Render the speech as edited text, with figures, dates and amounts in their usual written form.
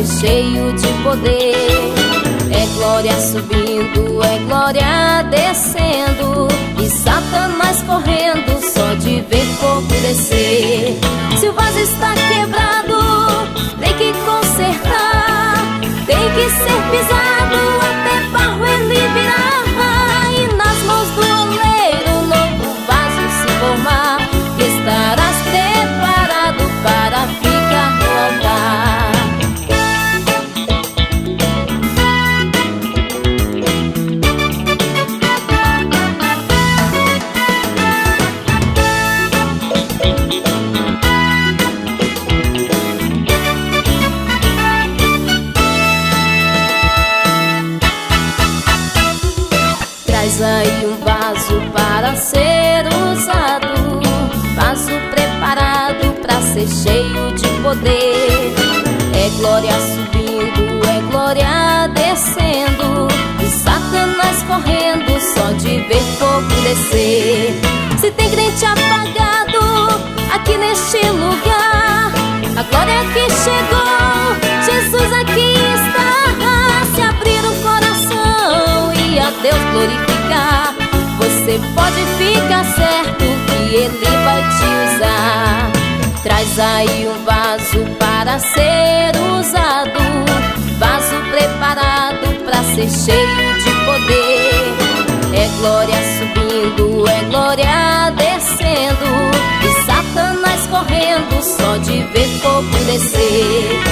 ser cheio de poder. É glória subindo, é glória descendo, e Satanás correndo só de ver fogo descer. Se o vaso está quebrado, tem que consertar, tem que ser pisado até barro ele virar, e nas mãos do oleiro um novo vaso se formar, que estarás preparado para ficar no altar. Traz aí um vaso para ser usado, vaso preparado para ser cheio de poder. É glória subindo, é glória descendo, e Satanás correndo só de ver fogo descer. Se tem crente apagado aqui neste lugar, a glória que chegou, Jesus aqui está. Se abrir o coração e a Deus glorificar, você pode ficar certo que Ele vai te usar. Traz aí um vaso para ser usado, vaso preparado para ser cheio de poder. É glória subindo, é glória descendo, e Satanás correndo só de ver fogo descer.